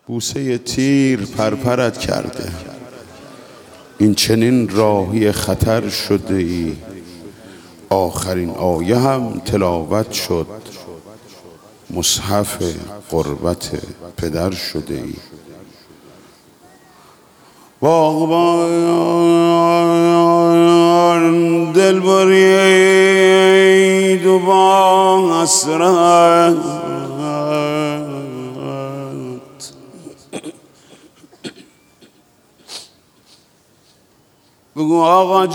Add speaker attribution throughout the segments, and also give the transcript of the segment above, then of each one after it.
Speaker 1: بوسه تیر پرپرت کرده، این چنین راهی خطر شده ای. آخرین آیه هم تلاوت شد، مصحف قربت پدر شده ای. باغبان دل برید و با حسرت بگو آقا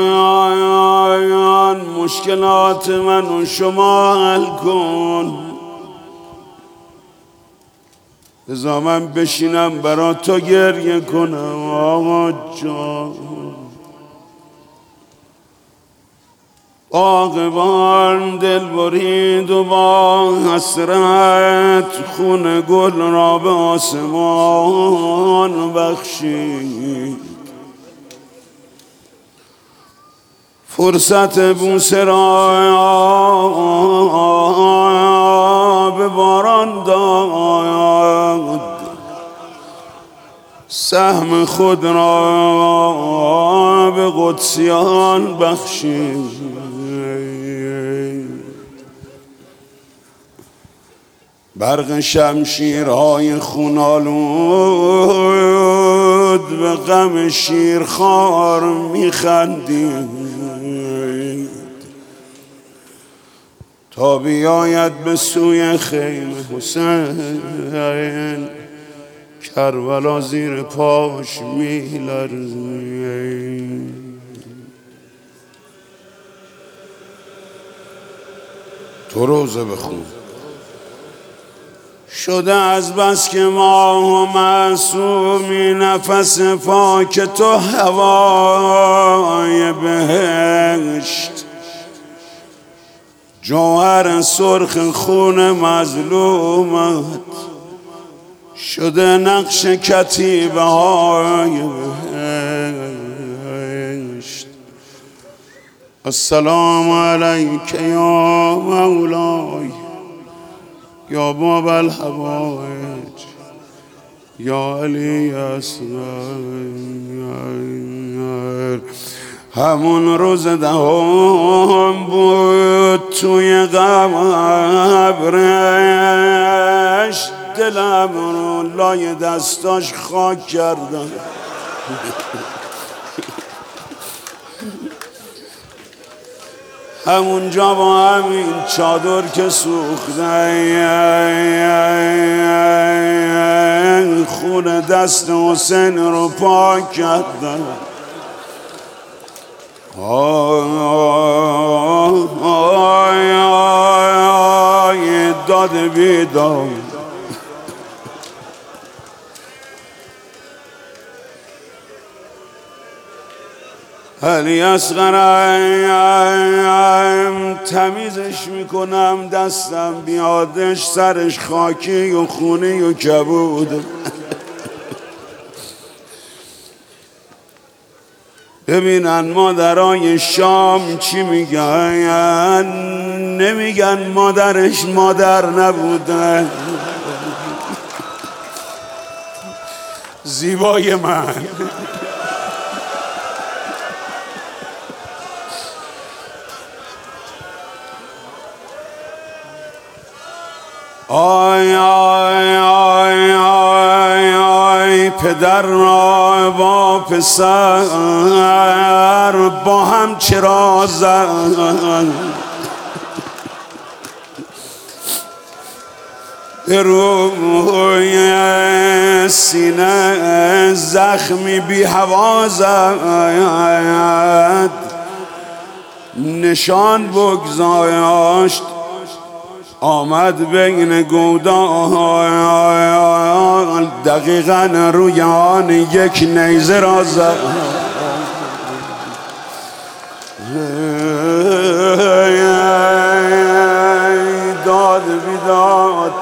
Speaker 1: جان مشکلات من و شما حل کن، بذار من بشینم برا تو گریه کنم. آقا جان باغبان دل برید و با حسرت خون گل را به آسمان بخشید. فرصت بوسه را به باران داد، سهم خود را به قدسیان بخشید. برق شمشیرهای خونالود به غم شیرخوار میخندید تا بیاید به سوی خیمه حسین، کربلا زیر پاش میلرزید. تو روزه بخون. شده از بس که ما معصومی نفس پاک تو هوای بهشت، جوهر سرخ خون مظلومت شده نقش کتیبه های بهشت. السلام علیک یا مولای یا باب الحوائج یا علی اصغر. همون روز دهم بود توی قبرش، دلم رو لای دستاش خاک کردم. همونجا با همین چادر که سوخته خون دست حسین رو پاک کردم. داد بیداد علی اصغرم تمیزش میکنم، دستم بیادش سرش خاکی و خونی و کبود. ببینن مادرای شام چی میگن، نمیگن مادرش مادر نبوده. زیبای من آی آی آی آی آی پدر را با پسر با هم چرا زد، به روی سینه زخمی بی هوا زد، نشان بگذاشت آمد بین گودان، دقیقاً روی آن یک نیزه را زد. داد بیداد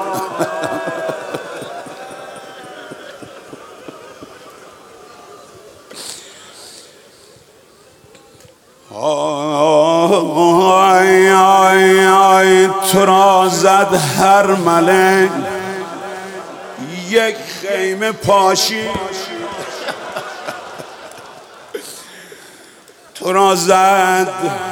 Speaker 1: تو را زد هر ملک یک خیمه پاشی تو را زد،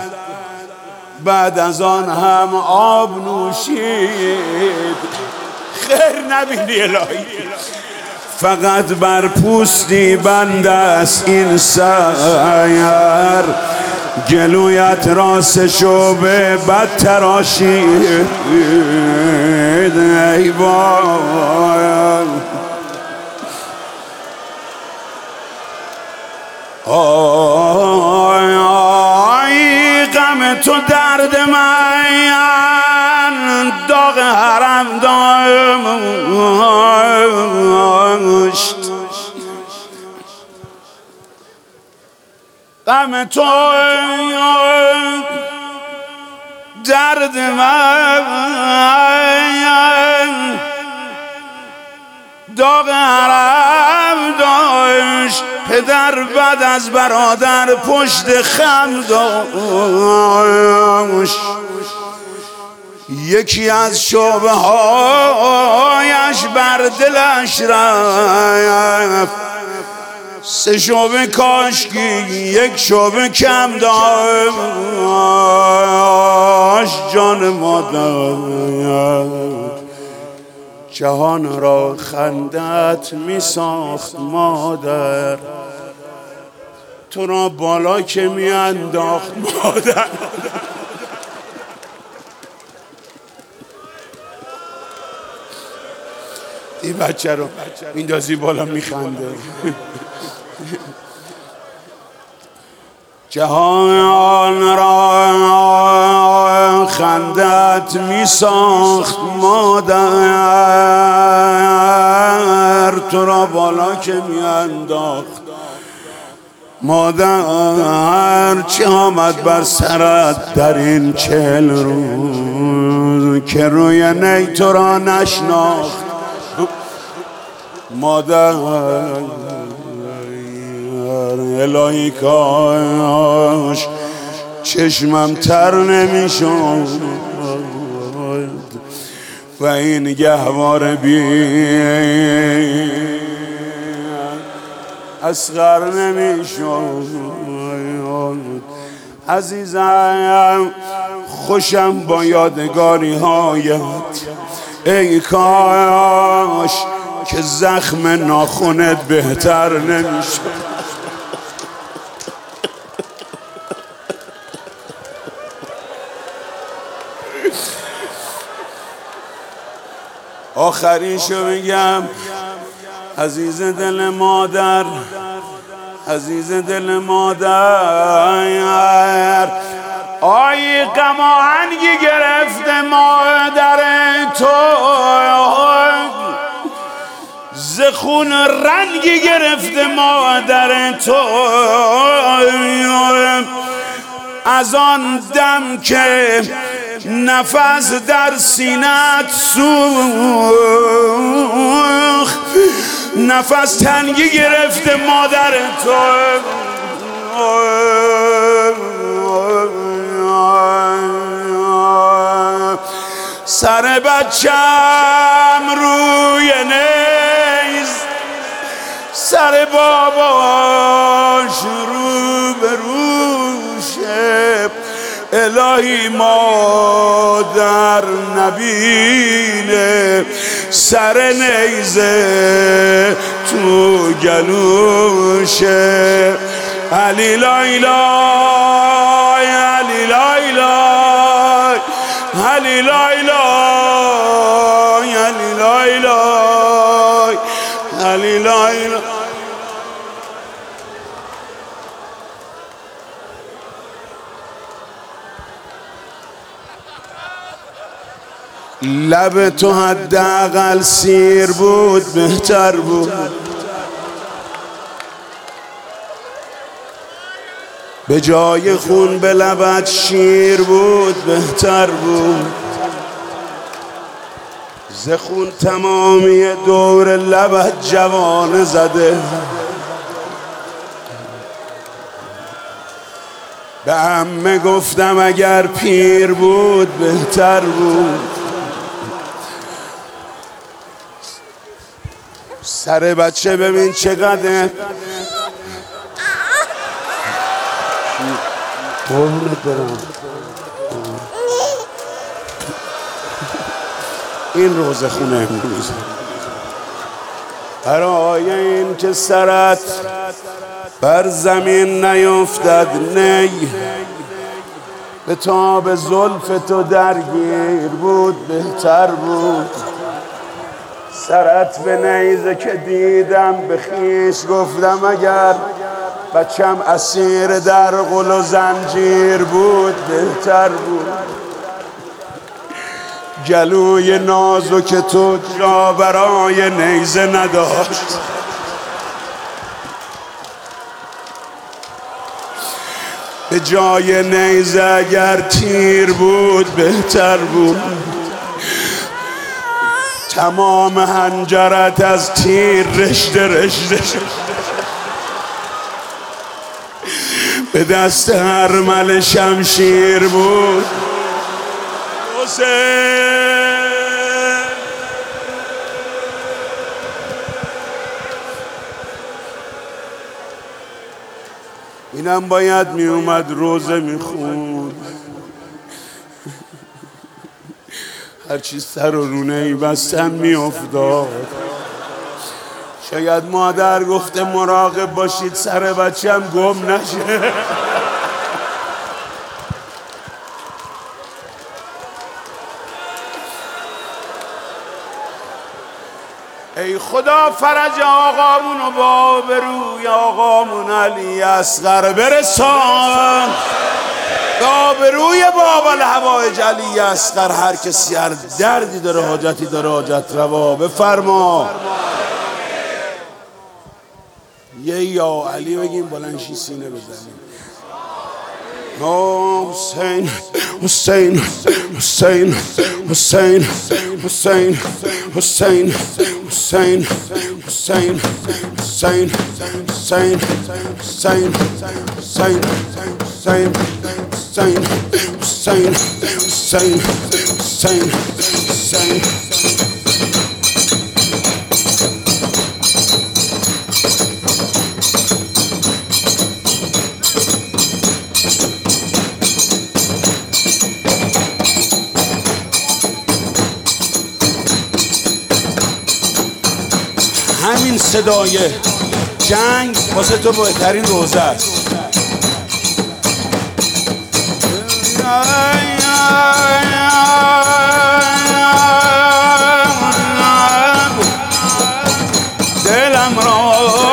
Speaker 1: بعد از آن هم آب نوشید. خیر نبینی الهی، فقط بر پوستی بند است این سیر، گلویت راستشو به بد تراشید. ای وای آی غم تو درد من داغ حرم داشت، غم تو درد من داغ حرم داشت، پدر بعد از برادر پشت خم داشت. یکی از شعبه هایش بر دلش رفت، سه شعبه کاشکی یک شعبه کم داشت. جان مادر جهان را خندت می ساخت مادر، تو را بالا که می انداخت مادر. این بچه رو میندازی بالا میخنده. جهان را خندت می ساخت مادر، تو را بالا که می انداخت مادر. چه آمد بر سرت در این 40 روز که روی نی تو را نشناخت مادر. الهی کاش چشمم تر نمیشد و این گهواره بی اصغر نمیشد. عزیزم خوشم با یادگاری هایت، ای کاش که زخم ناخونت بهتر نمیشد. آخریشو بگم، عزیز دل مادر، عزیز دل مادر، آی غم آهنگی گرفته مادر تو، ز خون رنگی گرفته مادر تو، از آن دم که نفس در سینت سوخت، نفس تنگی گرفته مادر تو. سر بچم روی نیز، سر باباش رو به روشه. الهی مادر نبینه سر نیزه تو گلوشه. علی لایلای علی لایلای علی لایلای علی لایلای علی لایلای. لب تو حداقل سیر بود بهتر بود، به جای خون به لبت شیر بود بهتر بود. ز خون تمامی دور لبت جوانه زده، به عمه گفتم اگر پیر بود بهتر بود. سر بچه ببین چقدر قربونت برم. این روزه خونه امروز برای این که سرت بر زمین نیفتد نی، به تاب زلف تو درگیر بود بهتر بود. سرت به نیزه که دیدم به خیش گفتم اگر بچم اسیر در غل و زنجیر بود بهتر بود. گلوی نازک تو جا برای نیزه نداشت، به جای نیزه اگر تیر بود بهتر بود. تمام حنجرت از تیر رشته رشته شد، به دست هرمل شمشیر بود. اینم باید می اومد روزه می خوند، هرچی سر و رونه ای بستن می افتاد. شاید مادر گفته مراقب باشید سر بچم گم نشه. ای خدا فرج آقامون و با بروی آقامون علی اصغر برسان، با بروی بابا الحوائج علی اصغر. هر کسی هر دردی داره حاجتی داره حاجت روا بفرما. یه یا علی بگیم بلندشی سینه بزنیم. حسین حسین حسین حسین حسین حسین حسین حسین حسین حسین حسین حسین حسین حسین حسین حسین حسین حسین. همین صدای جنگ واسه تو بهترین روزه است. دلم را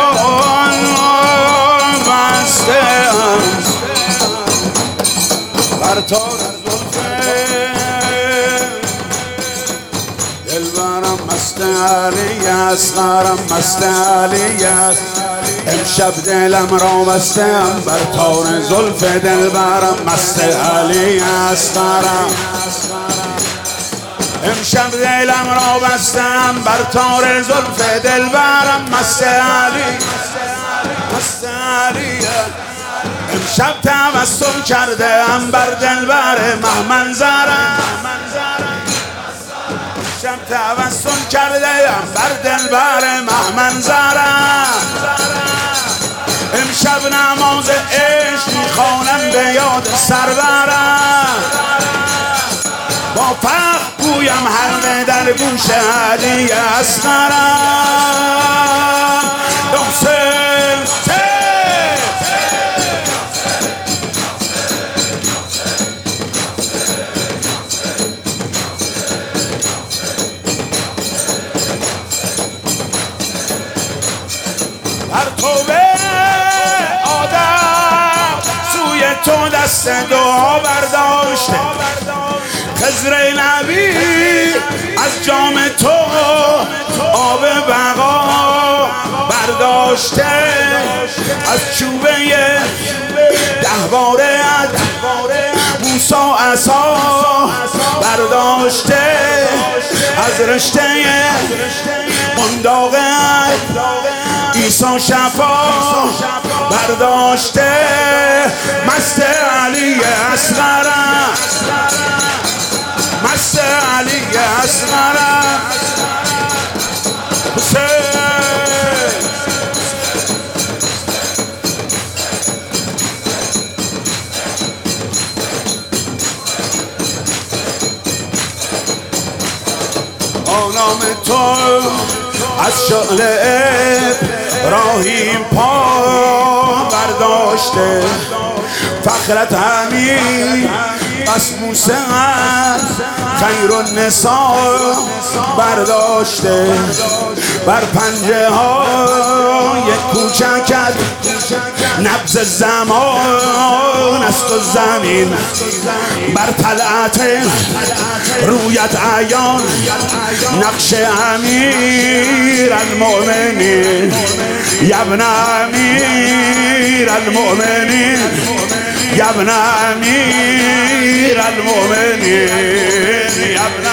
Speaker 1: بستم بر تار دلبرم مست علی اصغرم مست علی است. امشب دلم را بستم بر تار زلف دلبرم مست علی اصغرم. امشب دلم را بستم بر تار زلف دلبرم مست علی مست علی. امشب تبسم کرده ام بر دلبر مهمنظرم، امشب تبسم کرده ام بر دلبر مهمنظرم. امشب نماز عشق میخوانم به یاد سرورم، با فخر گویم حلقه در گوش علی اصغرم. پرتو آدم سوی تو دست دعا برداشته، خضر نبی از جام تو آب بقا برداشته، از چوبه 10 باره موسی عصا برداشته، از رشته منداق عیسی شفا برداشته. مست علی اصغرم مست علی اصغرم. حسین از شعل ابراهیم پا برداشته، فخرت همین بس موسی خیر النساء برداشته، بر پنجه های کوچکت نبض زمان است و زمین، بر طلعت رویت عیان نقش امیر المؤمنین، یبن امیر المؤمنین، یبن امیر المؤمنین، یبن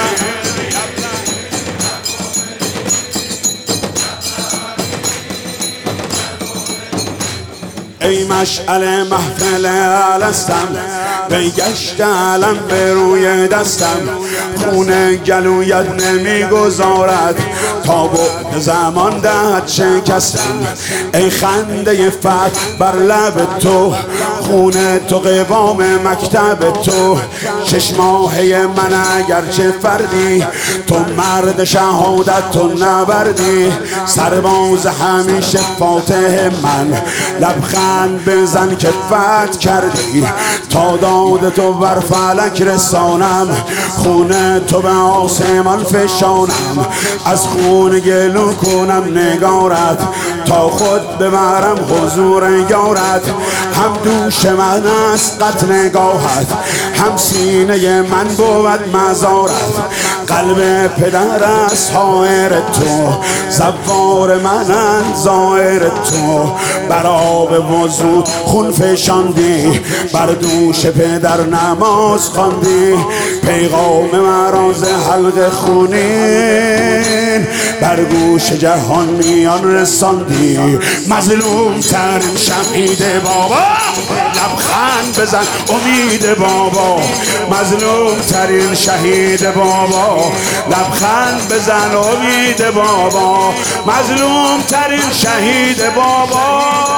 Speaker 1: ای مشعل محفل الستم، بگشت علم به روی دستم، خون گلویت نمیگذارد تا بعد زمان دهد شکستم. ای خنده فتح بر لب تو، خون تو قوام مکتب تو، 6 ماهه من اگرچه فردی، تو مرد شهادت تو نبردی، سرباز همیشه فاتح من، لبخند بزن که فتح کردی، تا داد تو بر فلک رسانم، خون تو به آسمان فشانم، از خون گلو کنم نگارت، تا خود ببرم حضور یارت. هم دوش من است قط نگاهت، هم سینه من بود مزارت، قلب پدر است حائر تو، زوار منند زائر تو، بر آب وضو خون فشاندی، بر دوش پدر نماز خواندی، پیغام مراز حلق خونین بر گوش جهان میان رساندی. مظلوم ترین شهید بابا، لبخند بزن امید بابا، مظلوم ترین شهید بابا، لبخند بزن امید بابا، مظلوم ترین شهید بابا،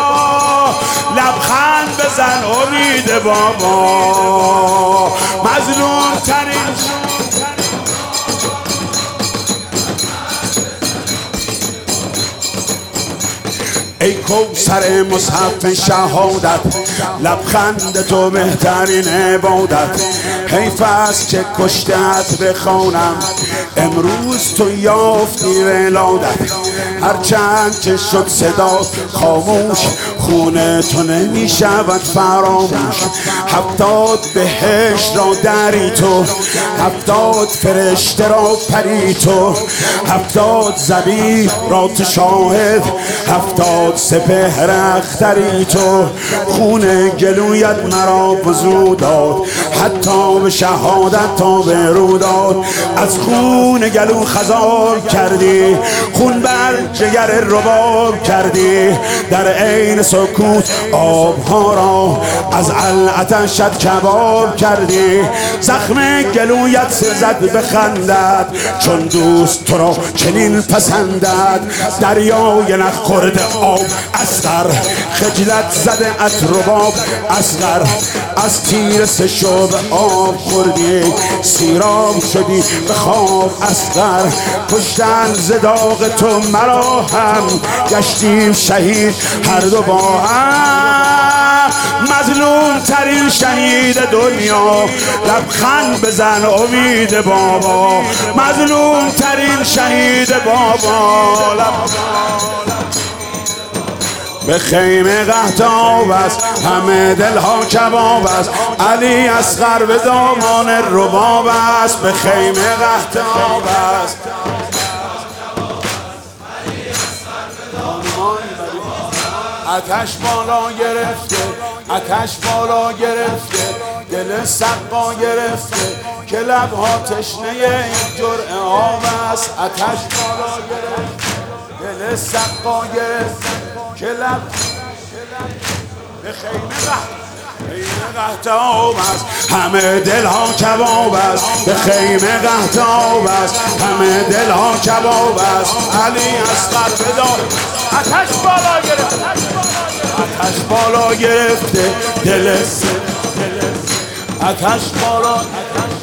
Speaker 1: لبخند بزن امید بابا، مظلوم ترین. ای کوثر مصحف شهادت، لبخند تو بهترین عبادت، حیف است که کشتت بخوانم، امروز تو یافتی ولادت، هرچند که شد صدا خاموش، خون تو نمی شود فراموش. 70 بهشت را دری تو، 70 فرشته را پری تو، 70 زبیح را تو شاهد، 70 سپهر اختری تو، خون گلویت مرا وضو داد، حتی به شهادت تا به رو داد، از خون گلو خضار کردی، خون بر جگر رباب کردی، در عین سکوت آبها را از علعتشت کباب کردی، زخم گلویت سزد بخندد، چون دوست تو را چنین پسندد، دریای نخورد آب اصغر، خجلت زده ات رباب اصغر، از تیر سشو به آب خوردی، سیراب شدی به خواب اصغر، کشتن ز داغ تو مرا هم، گشتیم شهید هر دو با هم، مظلوم ترین شهید دنیا، لبخند بزن امید بابا، مظلوم ترین شهید بابا. به خیمه قحطاب است، همه دلها کباب است، علی اصغر به دامان رباب است، به خیمه قحطاب است. آتش بالا گرفته، آتش بالا گرفته، دل سقا گرفته، که لبها تشنه این جرعه آب است، آتش بالا گرفته، دل سقا گرفته، که لب به خیمه قحطاب است، همه دلها کباب است، به خیمه قحطاب است، همه دلها کباب است، علی اصغر بدار. آتش بالا گرفته، آتش بالا گرفته، دل آتش بالا،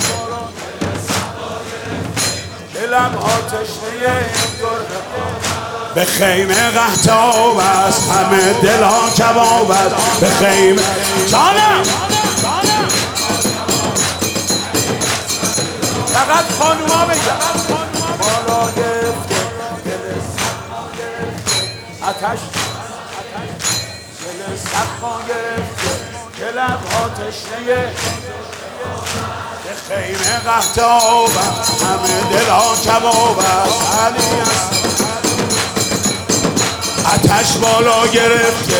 Speaker 1: دلم آتش نیه به خیمه قحطاب است، همه دل ها کباب است. به خیمه جانم فقط خانوما بگم بالا گرفته آتش دل سقا گرفته که لبها تشنه به خیمه قحطاب است، همه دل ها کباب است. علی است آتش بالا گرفته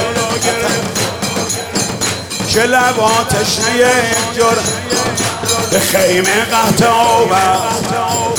Speaker 1: که لبها تشنه یک جرعه به خیمه قحطاب است.